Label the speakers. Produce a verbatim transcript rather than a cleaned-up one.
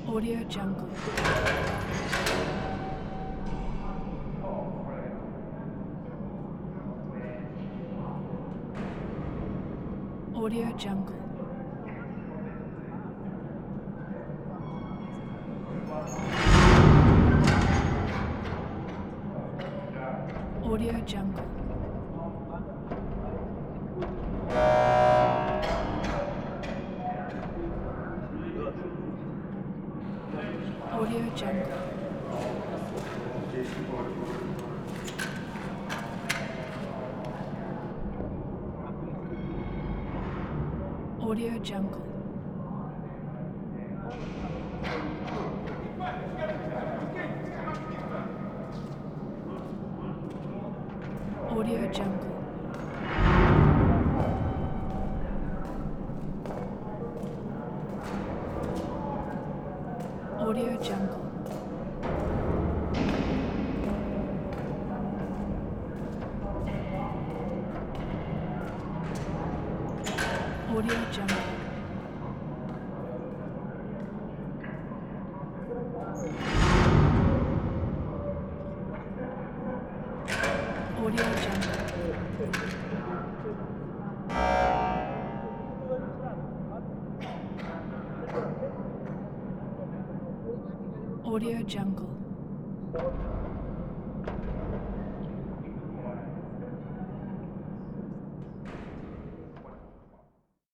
Speaker 1: Audio Jungle. Audio Jungle. Audio Jungle. Audio Jungle. Audio Jungle. Audio Jungle. Audio Jungle. Audio Jungle. Audio Jungle. Audio Jungle.